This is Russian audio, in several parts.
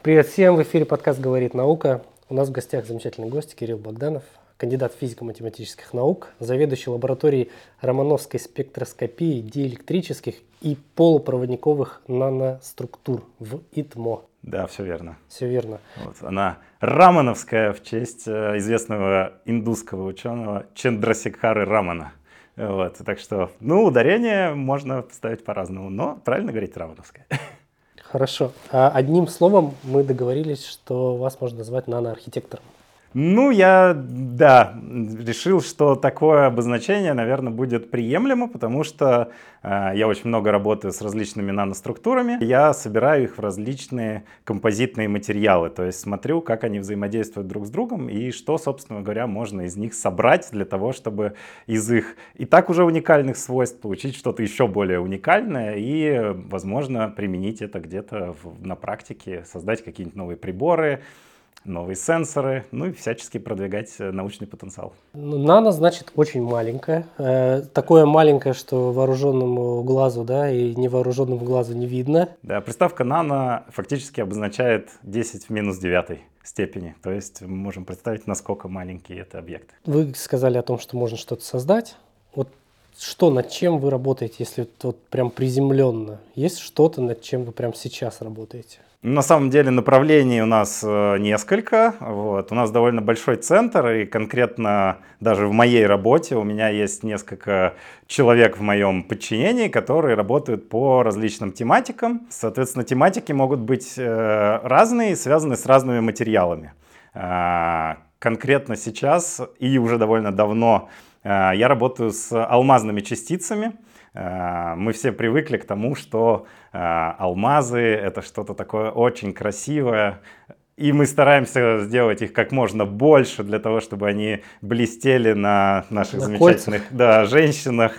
Привет всем, в эфире подкаст «Говорит наука». У нас в гостях замечательный гость Кирилл Богданов, кандидат физико-математических наук, заведующий лабораторией романовской спектроскопии диэлектрических и полупроводниковых наноструктур в ИТМО. Да, все верно. Все верно. Вот, она рамановская в честь известного индусского ученого Чандрасекхары Рамана. Вот, так что, ударение можно ставить по-разному, но правильно говорить рамановская. Хорошо. Одним словом мы договорились, что вас можно назвать наноархитектором. Я решил, что такое обозначение, наверное, будет приемлемо, потому что я очень много работаю с различными наноструктурами. Я собираю их в различные композитные материалы, то есть смотрю, как они взаимодействуют друг с другом и что, собственно говоря, можно из них собрать для того, чтобы из их и так уже уникальных свойств получить что-то еще более уникальное и, возможно, применить это где-то на практике, создать какие-нибудь новые приборы, новые сенсоры, и всячески продвигать научный потенциал. Нано значит очень маленькое. Такое маленькое, что вооруженному глазу, и невооруженному глазу не видно. Да, приставка нано фактически обозначает 10 в минус 9 степени. То есть мы можем представить, насколько маленький это объект. Вы сказали о том, что можно что-то создать. Вот что, над чем вы работаете, если прям приземленно? Есть что-то, над чем вы прямо сейчас работаете? На самом деле направлений у нас несколько. У нас довольно большой центр, и конкретно даже в моей работе у меня есть несколько человек в моем подчинении, которые работают по различным тематикам. Соответственно, тематики могут быть разные, связаны с разными материалами. Конкретно сейчас и уже довольно давно я работаю с алмазными частицами. Мы все привыкли к тому, что алмазы — это что-то такое очень красивое, и мы стараемся сделать их как можно больше для того, чтобы они блестели на наших замечательных женщинах.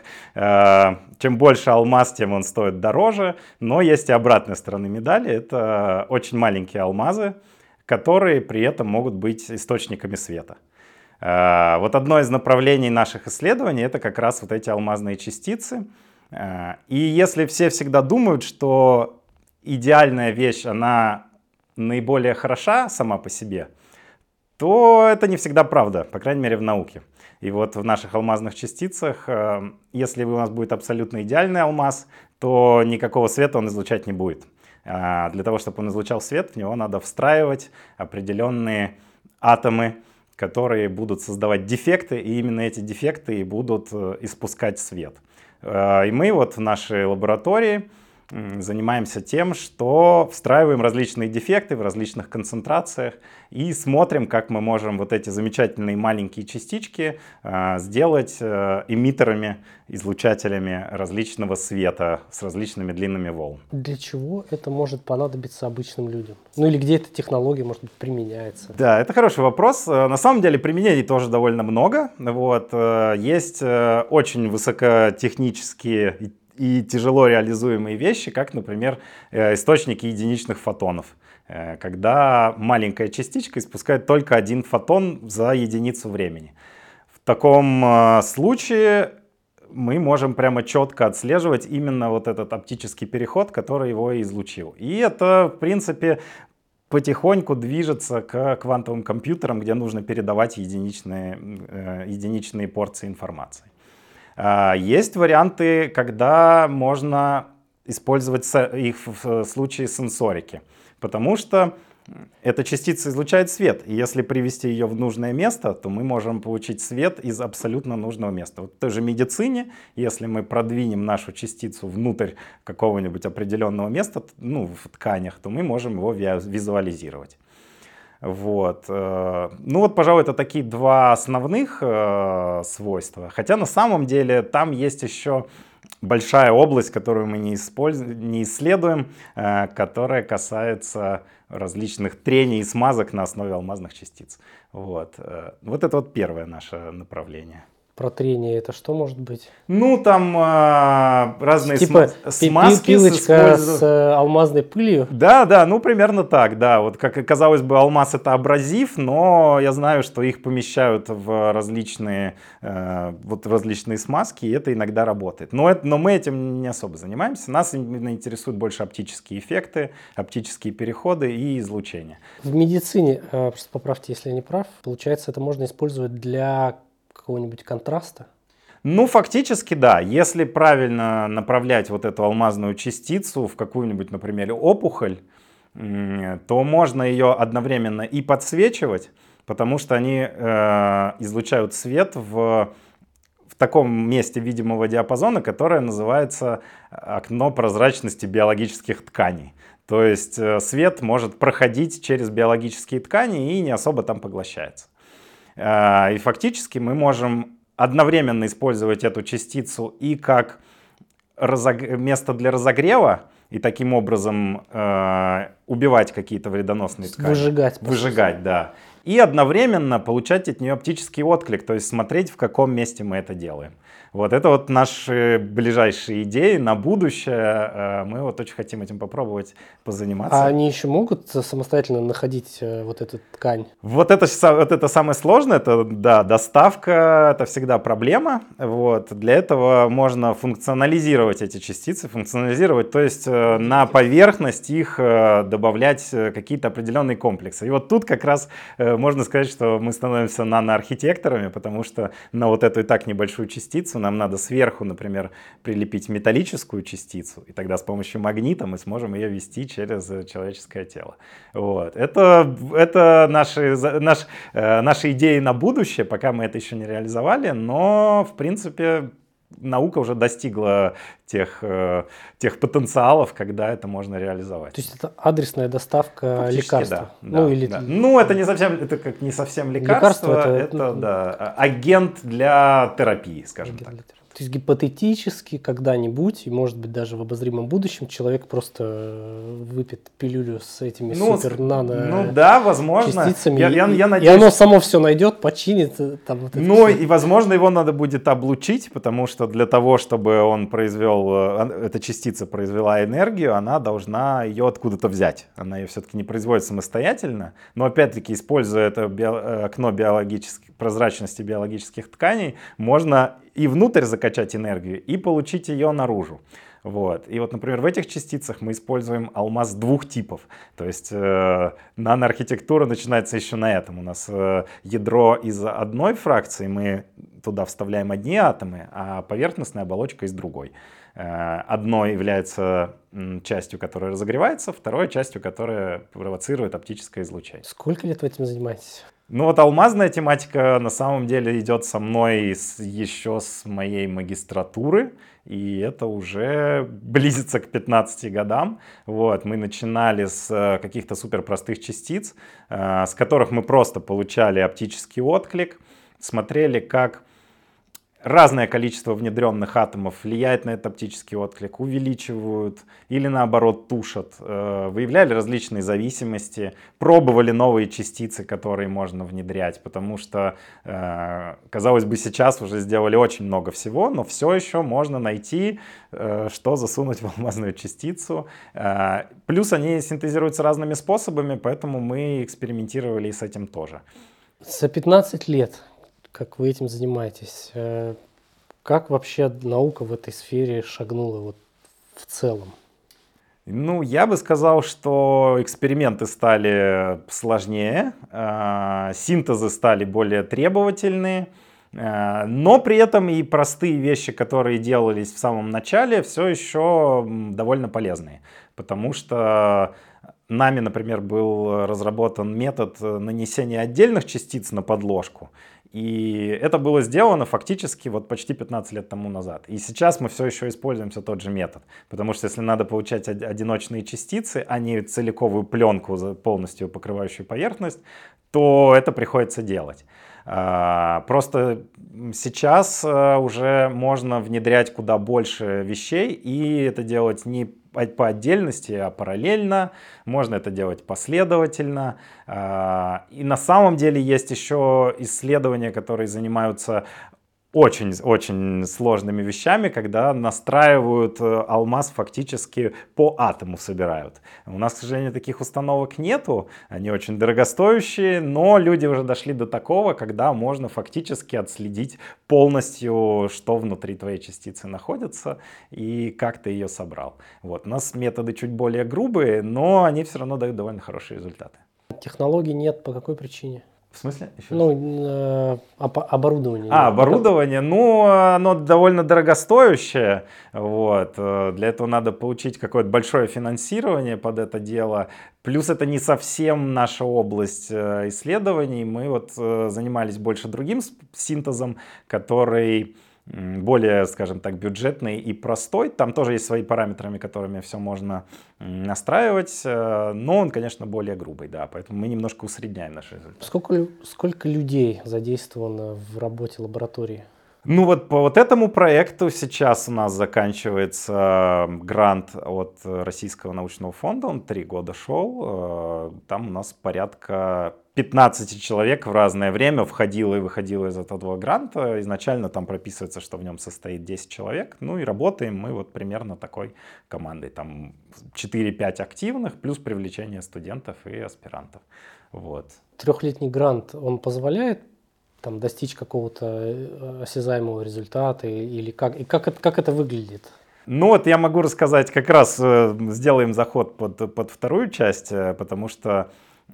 Чем больше алмаз, тем он стоит дороже, но есть и обратная сторона медали. Это очень маленькие алмазы, которые при этом могут быть источниками света. Одно из направлений наших исследований — это как раз эти алмазные частицы. И если все всегда думают, что идеальная вещь, она наиболее хороша сама по себе, то это не всегда правда, по крайней мере в науке. И в наших алмазных частицах, если у нас будет абсолютно идеальный алмаз, то никакого света он излучать не будет. Для того, чтобы он излучал свет, в него надо встраивать определенные атомы, которые будут создавать дефекты, и именно эти дефекты и будут испускать свет. И мы в нашей лаборатории занимаемся тем, что встраиваем различные дефекты в различных концентрациях и смотрим, как мы можем эти замечательные маленькие частички сделать эмиттерами, излучателями различного света с различными длинными волн. Для чего это может понадобиться обычным людям? Или где эта технология, может быть, применяется? Да, это хороший вопрос. На самом деле применений тоже довольно много. Есть очень высокотехнические и тяжело реализуемые вещи, как, например, источники единичных фотонов, когда маленькая частичка испускает только один фотон за единицу времени. В таком случае мы можем прямо четко отслеживать именно этот оптический переход, который его излучил. И это, в принципе, потихоньку движется к квантовым компьютерам, где нужно передавать единичные порции информации. Есть варианты, когда можно использовать их в случае сенсорики, потому что эта частица излучает свет, и если привести ее в нужное место, то мы можем получить свет из абсолютно нужного места. В той же медицине, если мы продвинем нашу частицу внутрь какого-нибудь определенного места, в тканях, то мы можем его визуализировать. Пожалуй, это такие два основных свойства. Хотя на самом деле там есть еще большая область, которую мы не исследуем, которая касается различных трений и смазок на основе алмазных частиц. Это первое наше направление. про трение это что может быть? Ну, там разные Типа смазки. пилочка с алмазной пылью? Да, ну примерно так, да. Вот как и казалось бы, алмаз это абразив, но я знаю, что их помещают в различные смазки, и это иногда работает. Но мы этим не особо занимаемся. Нас именно интересуют больше оптические эффекты, оптические переходы и излучение. В медицине, просто поправьте, если я не прав, получается, это можно использовать для какого-нибудь контраста? Ну, фактически, да. Если правильно направлять вот эту алмазную частицу в какую-нибудь, например, опухоль, то можно ее одновременно и подсвечивать, потому что они излучают свет в таком месте видимого диапазона, которое называется окно прозрачности биологических тканей. То есть свет может проходить через биологические ткани и не особо там поглощается. И фактически мы можем одновременно использовать эту частицу и как место для разогрева, и таким образом убивать какие-то вредоносные ткани. Выжигать, да. И одновременно получать от нее оптический отклик, то есть смотреть, в каком месте мы это делаем. Вот это вот наши ближайшие идеи на будущее. Мы вот очень хотим этим попробовать позаниматься. А они еще могут самостоятельно находить вот эту ткань? Вот это самое сложное, это да, доставка, это всегда проблема. Вот. Для этого можно функционализировать эти частицы, то есть на поверхность их добавлять какие-то определенные комплексы. И вот тут как раз можно сказать, что мы становимся наноархитекторами, потому что на вот эту и так небольшую частицу нам надо сверху, например, прилепить металлическую частицу, и тогда с помощью магнита мы сможем ее вести через человеческое тело. Вот. Это наши идеи на будущее, пока мы это еще не реализовали, но в принципе наука уже достигла тех потенциалов, когда это можно реализовать. То есть это адресная доставка фактически, лекарства? Да, да. Ну, это не совсем лекарство, это да, агент для терапии, скажем так. То есть гипотетически когда-нибудь, и может быть даже в обозримом будущем, человек просто выпьет пилюлю с этими супер-нано да, возможно. частицами, Я надеюсь, и оно само все найдет, починит. Там, вот и возможно его надо будет облучить, потому что для того, чтобы эта частица произвела энергию, она должна ее откуда-то взять. Она ее все-таки не производит самостоятельно, но опять-таки, используя это окно прозрачности биологических тканей, можно и внутрь закачать энергию, и получить ее наружу. Вот. И вот, например, в этих частицах мы используем алмаз двух типов. То есть наноархитектура начинается еще на этом. У нас ядро из одной фракции, мы туда вставляем одни атомы, а поверхностная оболочка из другой. Одной является частью, которая разогревается, второй частью, которая провоцирует оптическое излучение. Сколько лет вы этим занимаетесь? Ну вот алмазная тематика на самом деле идет со мной еще с моей магистратуры, и это уже близится к 15 годам. Вот, мы начинали с каких-то суперпростых частиц, с которых мы просто получали оптический отклик, смотрели, как разное количество внедренных атомов влияет на этот оптический отклик, увеличивают или наоборот тушат, выявляли различные зависимости, пробовали новые частицы, которые можно внедрять, потому что, казалось бы, сейчас уже сделали очень много всего, но все еще можно найти, что засунуть в алмазную частицу. Плюс они синтезируются разными способами, поэтому мы экспериментировали и с этим тоже. За 15 лет как вы этим занимаетесь? Как вообще наука в этой сфере шагнула вот в целом? Ну, я бы сказал, что эксперименты стали сложнее, синтезы стали более требовательные, но при этом и простые вещи, которые делались в самом начале, все еще довольно полезные, потому что нами, например, был разработан метод нанесения отдельных частиц на подложку. И это было сделано фактически вот почти 15 лет тому назад. И сейчас мы все еще используем все тот же метод. Потому что если надо получать одиночные частицы, а не целиковую пленку, полностью покрывающую поверхность, то это приходится делать. Просто сейчас уже можно внедрять куда больше вещей, и это делать не по отдельности, а параллельно. Можно это делать последовательно. И на самом деле есть еще исследования, которые занимаются очень сложными вещами, когда настраивают алмаз фактически по атому собирают. У нас, к сожалению, таких установок нету, они очень дорогостоящие, но люди уже дошли до такого, когда можно фактически отследить полностью, что внутри твоей частицы находится и как ты ее собрал. Вот. У нас методы чуть более грубые, но они все равно дают довольно хорошие результаты. Технологий нет по какой причине? В смысле? Еще Ну, оборудование. Оборудование, ну, оно довольно дорогостоящее, вот, для этого надо получить какое-то большое финансирование под это дело, плюс это не совсем наша область исследований, мы вот занимались больше другим синтезом, который более, скажем так, бюджетный и простой. Там тоже есть свои параметры, которыми все можно настраивать, но он, конечно, более грубый, да, поэтому мы немножко усредняем наши результаты. Сколько людей задействовано в работе лаборатории? Ну вот по вот этому проекту сейчас у нас заканчивается грант от Российского научного фонда, он 3 года шел, там у нас порядка 15 человек в разное время входило и выходило из этого гранта. Изначально там прописывается, что в нем состоит 10 человек, ну и работаем мы вот примерно такой командой, там 4-5 активных, плюс привлечение студентов и аспирантов. Вот. 3-летний грант, он позволяет там достичь какого-то осязаемого результата или как это выглядит? Ну вот я могу рассказать, как раз сделаем заход под вторую часть, потому что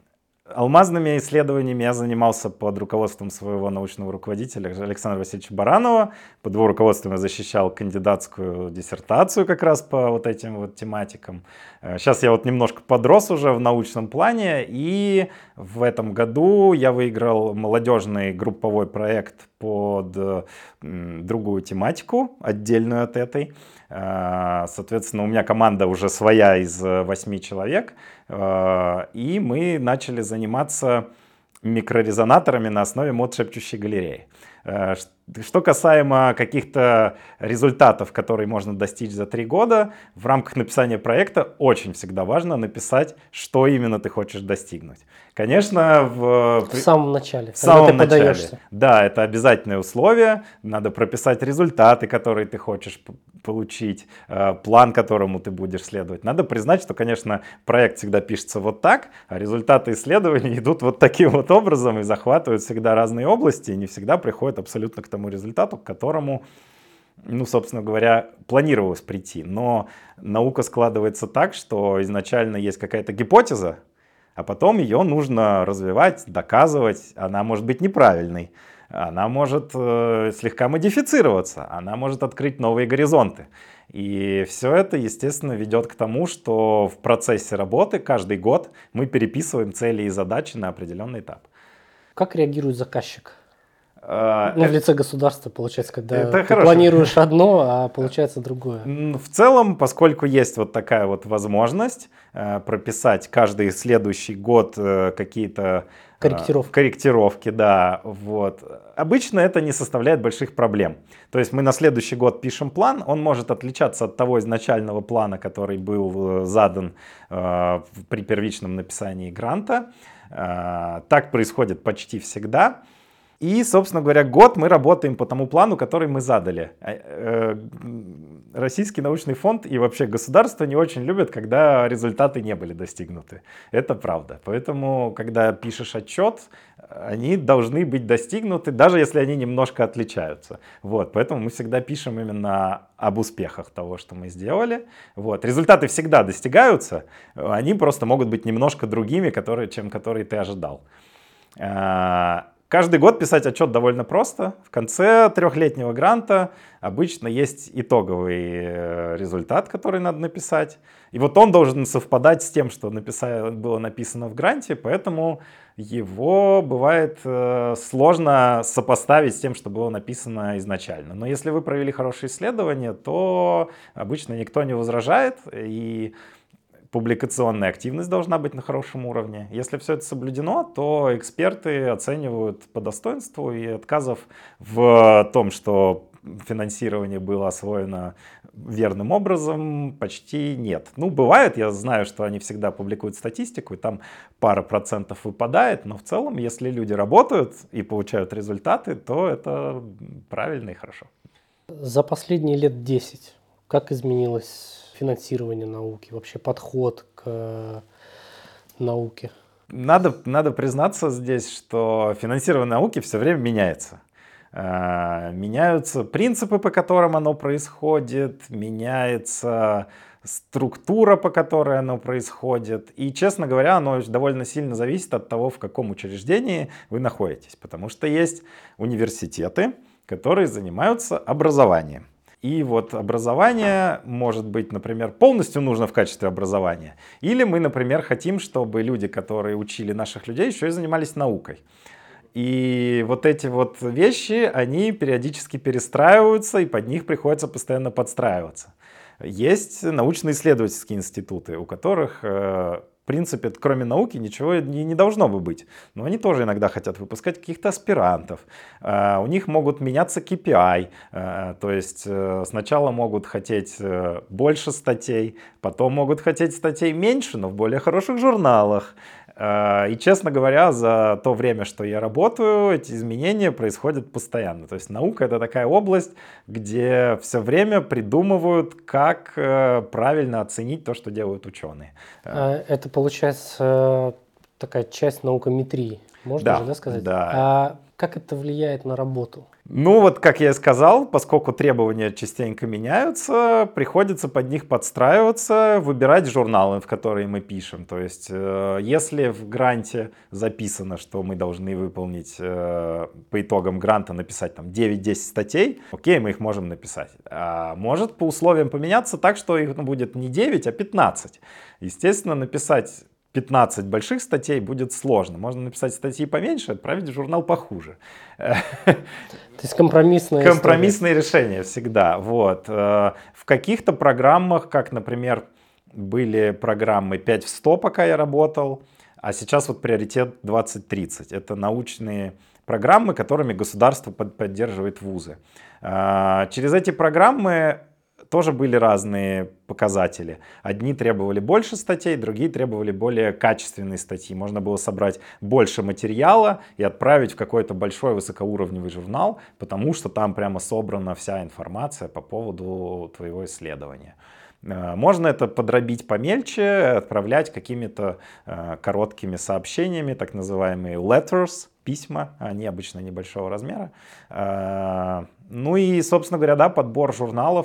алмазными исследованиями я занимался под руководством своего научного руководителя Александра Васильевича Баранова. Под его руководством я защищал кандидатскую диссертацию как раз по вот этим вот тематикам. Сейчас я вот немножко подрос уже в научном плане, и в этом году я выиграл молодежный групповой проект под другую тематику, отдельную от этой. Соответственно, у меня команда уже своя из 8 человек, и мы начали заниматься микрорезонаторами на основе мод шепчущей галереи. Что касаемо каких-то результатов, которые можно достичь за 3 года, в рамках написания проекта очень всегда важно написать, что именно ты хочешь достигнуть. Конечно, в самом начале, в самом начале. Подаешься. Да, это обязательное условие. Надо прописать результаты, которые ты хочешь получить, план, которому ты будешь следовать. Надо признать, что, конечно, проект всегда пишется вот так, а результаты исследований идут вот таким вот образом и захватывают всегда разные области, и не всегда приходят абсолютно к тому результату, к которому, ну, собственно говоря, планировалось прийти. Но наука складывается так, что изначально есть какая-то гипотеза, а потом ее нужно развивать, доказывать. Она может быть неправильной, она может слегка модифицироваться, она может открыть новые горизонты. И все это, естественно, ведет к тому, что в процессе работы каждый год мы переписываем цели и задачи на определенный этап. Как реагирует заказчик? В лице государства, получается, когда ты хорошо. Планируешь одно, а получается другое. В целом, поскольку есть вот такая вот возможность прописать каждый следующий год какие-то корректировки, да, вот. Обычно это не составляет больших проблем. То есть мы на следующий год пишем план, он может отличаться от того изначального плана, который был задан при первичном написании гранта. Так происходит почти всегда. И, собственно говоря, год мы работаем по тому плану, который мы задали. Российский научный фонд и вообще государство не очень любят, когда результаты не были достигнуты. Это правда. Поэтому, когда пишешь отчет, они должны быть достигнуты, даже если они немножко отличаются. Вот. Поэтому мы всегда пишем именно об успехах того, что мы сделали. Вот. Результаты всегда достигаются, они просто могут быть немножко другими, чем которые ты ожидал. Каждый год писать отчет довольно просто. В конце 3-летнего гранта обычно есть итоговый результат, который надо написать. И вот он должен совпадать с тем, что было написано в гранте, поэтому его бывает сложно сопоставить с тем, что было написано изначально. Но если вы провели хорошее исследование, то обычно никто не возражает, и публикационная активность должна быть на хорошем уровне. Если все это соблюдено, то эксперты оценивают по достоинству, и отказов в том, что финансирование было освоено верным образом почти нет. Ну, бывает, я знаю, что они всегда публикуют статистику, и там пара процентов выпадает, но в целом, если люди работают и получают результаты, то это правильно и хорошо. За последние лет 10 как изменилось финансирование науки, вообще подход к науке? Надо признаться здесь, что финансирование науки все время меняется. Меняются принципы, по которым оно происходит, меняется структура, по которой оно происходит. И, честно говоря, оно довольно сильно зависит от того, в каком учреждении вы находитесь. Потому что есть университеты, которые занимаются образованием. И вот образование может быть, например, полностью нужно в качестве образования. Или мы, например, хотим, чтобы люди, которые учили наших людей, еще и занимались наукой. И вот эти вот вещи, они периодически перестраиваются, и под них приходится постоянно подстраиваться. Есть научно-исследовательские институты, у которых, в принципе, кроме науки ничего не должно бы быть. Но они тоже иногда хотят выпускать каких-то аспирантов. У них могут меняться KPI. То есть сначала могут хотеть больше статей, потом могут хотеть статей меньше, но в более хороших журналах. И, честно говоря, за то время, что я работаю, эти изменения происходят постоянно. То есть наука — это такая область, где все время придумывают, как правильно оценить то, что делают ученые. Это получается такая часть наукометрии, можно же, да, сказать? Да. А как это влияет на работу? Ну вот, как я и сказал, поскольку требования частенько меняются, приходится под них подстраиваться, выбирать журналы, в которые мы пишем. То есть, если в гранте записано, что мы должны выполнить по итогам гранта написать там 9-10 статей, окей, мы их можем написать. А может по условиям поменяться так, что их будет не 9, а 15. Естественно, написать 15 больших статей будет сложно. Можно написать статьи поменьше, отправить в журнал похуже. То есть компромиссное решение всегда. Вот. В каких-то программах, как, например, были программы 5 в 100, пока я работал, а сейчас вот приоритет 20-30. Это научные программы, которыми государство поддерживает вузы. Через эти программы тоже были разные показатели. Одни требовали больше статей, другие требовали более качественные статьи. Можно было собрать больше материала и отправить в какой-то большой высокоуровневый журнал, потому что там прямо собрана вся информация по поводу твоего исследования. Можно это подробить помельче, отправлять какими-то короткими сообщениями, так называемые letters, письма, они обычно небольшого размера. Ну и, собственно говоря, да, подбор журналов.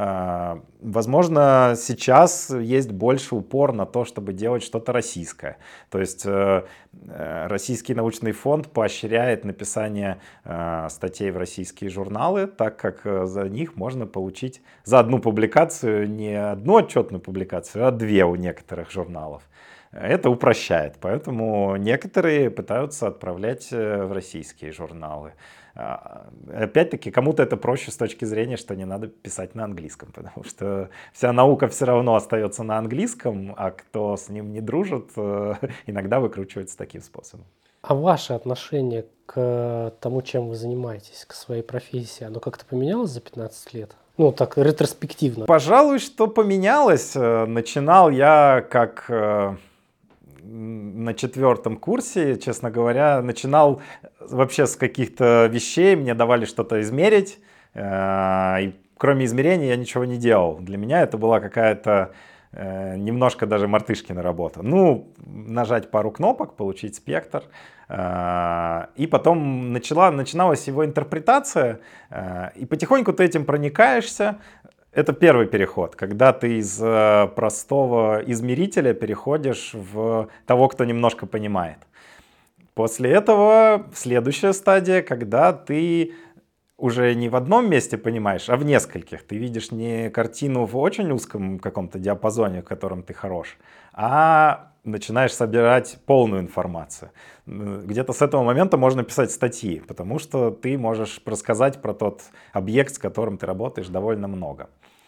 Возможно, сейчас есть больше упор на то, чтобы делать что-то российское. То есть Российский научный фонд поощряет написание статей в российские журналы, так как за них можно получить за одну публикацию не одну отчетную публикацию, а 2 у некоторых журналов. Это упрощает, поэтому некоторые пытаются отправлять в российские журналы. Опять-таки, кому-то это проще с точки зрения, что не надо писать на английском, потому что вся наука все равно остается на английском, а кто с ним не дружит, иногда выкручивается таким способом. А ваше отношение к тому, чем вы занимаетесь, к своей профессии, оно как-то поменялось за 15 лет? Ну, так, ретроспективно. Пожалуй, что поменялось. Начинал я как на 4 курсе, честно говоря, начинал вообще с каких-то вещей, мне давали что-то измерить, и кроме измерения я ничего не делал. Для меня это была какая-то немножко даже мартышкина работа. Ну, нажать пару кнопок, получить спектр, и потом начиналась его интерпретация, и потихоньку ты этим проникаешься. Это первый переход, когда ты из простого измерителя переходишь в того, кто немножко понимает. После этого следующая стадия, когда ты уже не в одном месте понимаешь, а в нескольких. Ты видишь не картину в очень узком каком-то диапазоне, в котором ты хорош, а начинаешь собирать полную информацию. Где-то с этого момента можно писать статьи, потому что ты можешь рассказать про тот объект, с которым ты работаешь, довольно много.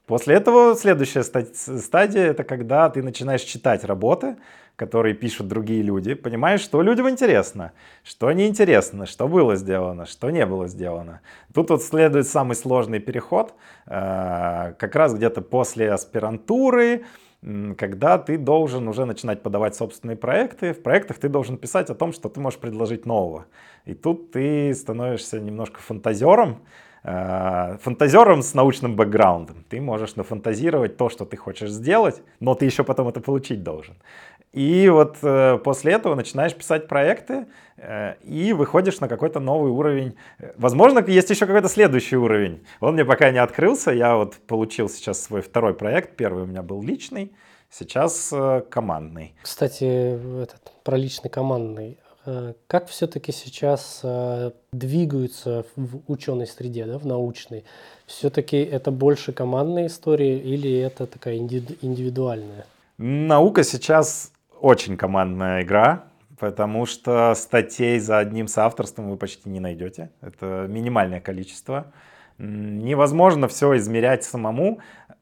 После этого следующая стадия — это когда ты начинаешь читать работы, которые пишут другие люди, понимаешь, что людям интересно, что неинтересно, что было сделано, что не было сделано. Тут вот следует самый сложный переход, как раз где-то после аспирантуры, когда ты должен уже начинать подавать собственные проекты. В проектах ты должен писать о том, что ты можешь предложить нового. И тут ты становишься немножко фантазером, фантазером с научным бэкграундом. Ты можешь нафантазировать то, что ты хочешь сделать, но ты еще потом это получить должен. И вот после этого начинаешь писать проекты и выходишь на какой-то новый уровень. Возможно, есть еще какой-то следующий уровень. Он мне пока не открылся. Я вот получил сейчас свой второй проект. Первый у меня был личный, сейчас командный. Кстати, про личный командный. Как все-таки сейчас двигаются в ученой среде, да, в научной? Все-таки это больше командная история или это такая индивидуальная? Наука сейчас очень командная игра, потому что статей за одним соавторством вы почти не найдете. Это минимальное количество. Невозможно все измерять самому,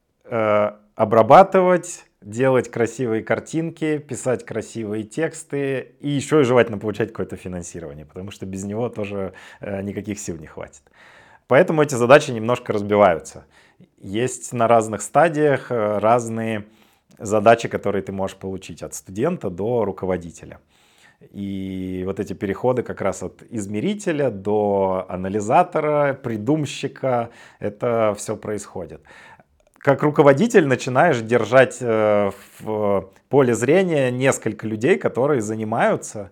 обрабатывать, делать красивые картинки, писать красивые тексты и еще и желательно получать какое-то финансирование, потому что без него тоже никаких сил не хватит. Поэтому эти задачи немножко разбиваются. Есть на разных стадиях разные задачи, которые ты можешь получить от студента до руководителя. И вот эти переходы как раз от измерителя до анализатора, придумщика, это все происходит. Как руководитель начинаешь держать в поле зрения несколько людей, которые занимаются,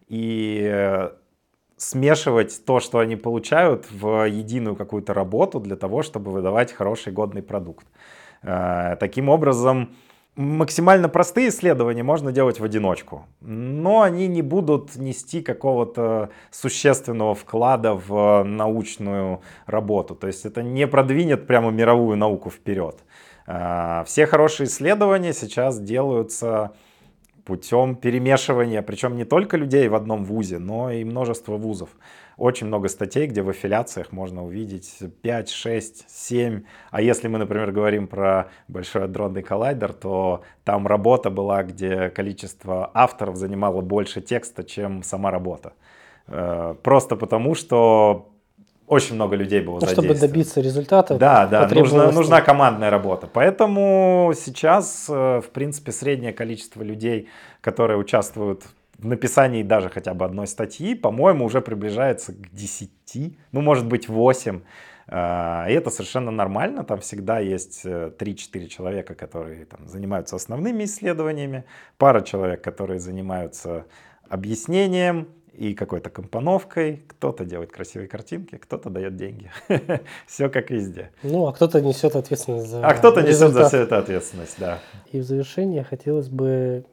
и смешивать то, что они получают, в единую какую-то работу для того, чтобы выдавать хороший, годный продукт. Таким образом, максимально простые исследования можно делать в одиночку, но они не будут нести какого-то существенного вклада в научную работу. То есть это не продвинет прямо мировую науку вперед. Все хорошие исследования сейчас делаются путем перемешивания, причем не только людей в одном вузе, но и множество вузов. Очень много статей, где в аффилиациях можно увидеть 5, 6, 7. А если мы, например, говорим про Большой адронный коллайдер, то там работа была, где количество авторов занимало больше текста, чем сама работа. Просто потому, что очень много людей было задействовано. Чтобы добиться результата, да, нужна командная работа. Поэтому сейчас, в принципе, среднее количество людей, которые участвуют в написании даже хотя бы одной статьи, по-моему, уже приближается к 10, ну, может быть, 8. И это совершенно нормально. Там всегда есть 3-4 человека, которые там занимаются основными исследованиями, пара человек, которые занимаются объяснением и какой-то компоновкой. Кто-то делает красивые картинки, кто-то дает деньги. Все как везде. Ну, а кто-то несет ответственность за А кто-то несет за все это ответственность, да. И в завершение хотелось бы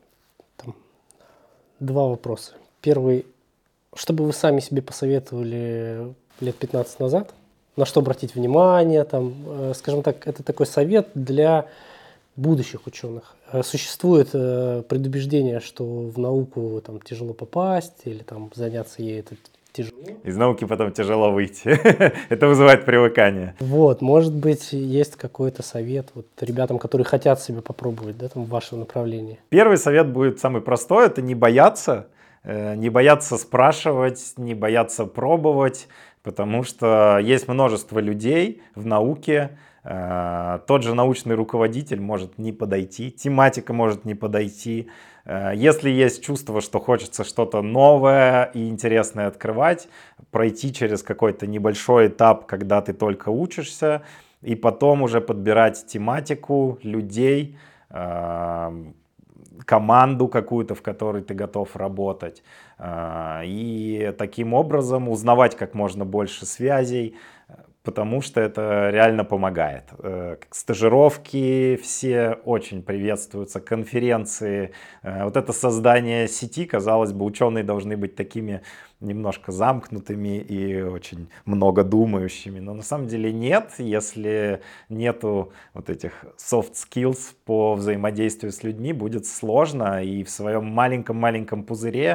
два вопроса. Первый, что бы вы сами себе посоветовали лет 15 назад, на что обратить внимание, скажем так, это такой совет для будущих ученых. Существует предубеждение, что в науку тяжело попасть или заняться ей это тяжело. Из науки потом тяжело выйти. Это вызывает привыкание. Может быть, есть какой-то совет ребятам, которые хотят себя попробовать, в вашем направлении? Первый совет будет самый простой, это не бояться спрашивать, не бояться пробовать, потому что есть множество людей в науке. Тот же научный руководитель может не подойти, тематика может не подойти. Если есть чувство, что хочется что-то новое и интересное открывать, пройти через какой-то небольшой этап, когда ты только учишься, и потом уже подбирать тематику, людей, команду какую-то, в которой ты готов работать. И таким образом узнавать как можно больше связей, потому что это реально помогает. Стажировки все очень приветствуются, конференции. Вот это создание сети, казалось бы, ученые должны быть такими немножко замкнутыми и очень много думающими. Но на самом деле нет, если нету вот этих soft skills по взаимодействию с людьми, будет сложно, и в своем маленьком-маленьком пузыре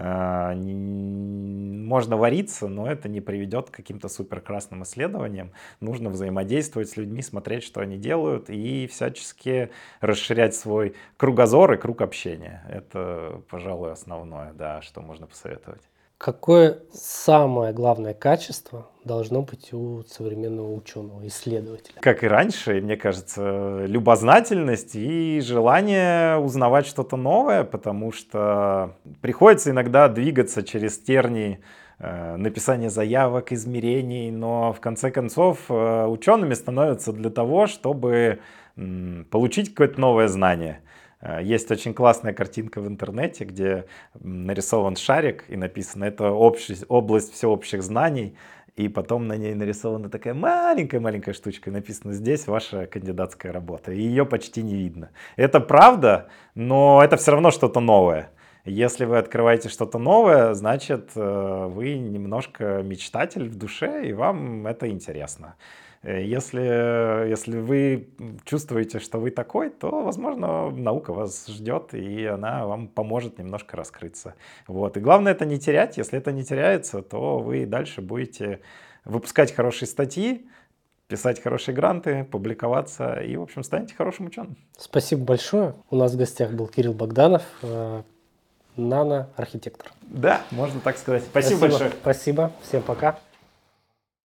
можно вариться, но это не приведет к каким-то суперкрасным исследованиям. Нужно взаимодействовать с людьми, смотреть, что они делают, и всячески расширять свой кругозор и круг общения. Это, пожалуй, основное, да, что можно посоветовать. Какое самое главное качество должно быть у современного ученого, исследователя? Как и раньше, мне кажется, любознательность и желание узнавать что-то новое, потому что приходится иногда двигаться через тернии написания заявок, измерений, но в конце концов учеными становятся для того, чтобы получить какое-то новое знание. Есть очень классная картинка в интернете, где нарисован шарик и написано «это область всеобщих знаний», и потом на ней нарисована такая маленькая-маленькая штучка, и написано «здесь ваша кандидатская работа», и ее почти не видно. Это правда, но это все равно что-то новое. Если вы открываете что-то новое, значит, вы немножко мечтатель в душе, и вам это интересно. Если вы чувствуете, что вы такой, то, возможно, наука вас ждет, и она вам поможет немножко раскрыться. Вот. И главное это не терять. Если это не теряется, то вы дальше будете выпускать хорошие статьи, писать хорошие гранты, публиковаться и, в общем, станете хорошим ученым. Спасибо большое. У нас в гостях был Кирилл Богданов, наноархитектор. Да, можно так сказать. Спасибо большое. Спасибо. Всем пока.